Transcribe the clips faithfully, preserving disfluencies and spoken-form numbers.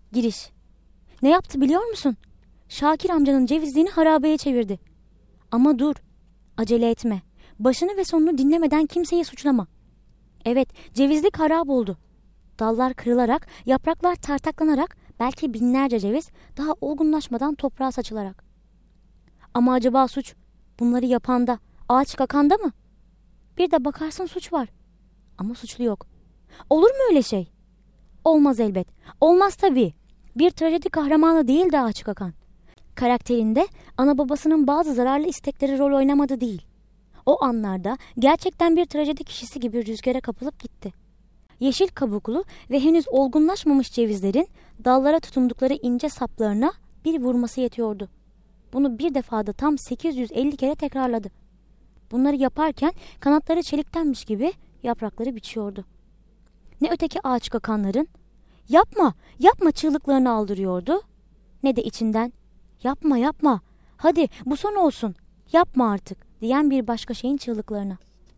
Giriş. Ne yaptı biliyor musun? Şakir amcanın cevizliğini harabeye çevirdi. Ama dur, acele etme. Başını ve sonunu dinlemeden kimseyi suçlama. Evet, cevizlik harap oldu. Dallar kırılarak, yapraklar tartaklanarak, belki binlerce ceviz daha olgunlaşmadan toprağa saçılarak. Ama acaba suç bunları yapanda, ağaç kakanda mı? Bir de bakarsın suç var. Ama suçlu yok. Olur mu öyle şey? Olmaz elbet. Olmaz tabii. Bir trajedi kahramanı değil de ağaç kakan. Karakterinde ana babasının bazı zararlı istekleri rol oynamadı değil. O anlarda gerçekten bir trajedi kişisi gibi rüzgara kapılıp gitti. Yeşil kabuklu ve henüz olgunlaşmamış cevizlerin dallara tutundukları ince saplarına bir vurması yetiyordu. Bunu bir defada tam sekiz yüz elli kere tekrarladı. Bunları yaparken kanatları çeliktenmiş gibi yaprakları biçiyordu. Ne öteki ağaç kakanların "Yapma, yapma" çığlıklarını aldırıyordu, ne de içinden "Yapma, yapma, hadi bu son olsun, yapma artık" diyen bir başka şeyin çığlıklarına.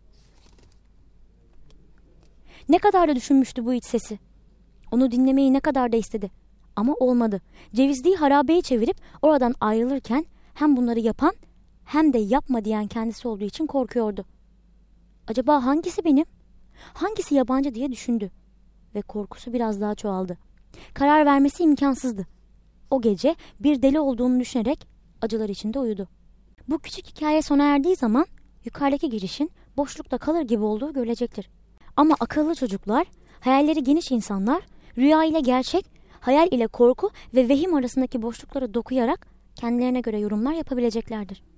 Ne kadar da düşünmüştü bu iç sesi. Onu dinlemeyi ne kadar da istedi. Ama olmadı. Cevizliği harabeye çevirip oradan ayrılırken hem bunları yapan hem de yapma diyen kendisi olduğu için korkuyordu. Acaba hangisi benim? Hangisi yabancı diye düşündü. Ve korkusu biraz daha çoğaldı. Karar vermesi imkansızdı. O gece bir deli olduğunu düşünerek acılar içinde uyudu. Bu küçük hikaye sona erdiği zaman yukarıdaki girişin boşlukta kalır gibi olduğu görülecektir. Ama akıllı çocuklar, hayalleri geniş insanlar, rüya ile gerçek, hayal ile korku ve vehim arasındaki boşlukları dokuyarak kendilerine göre yorumlar yapabileceklerdir.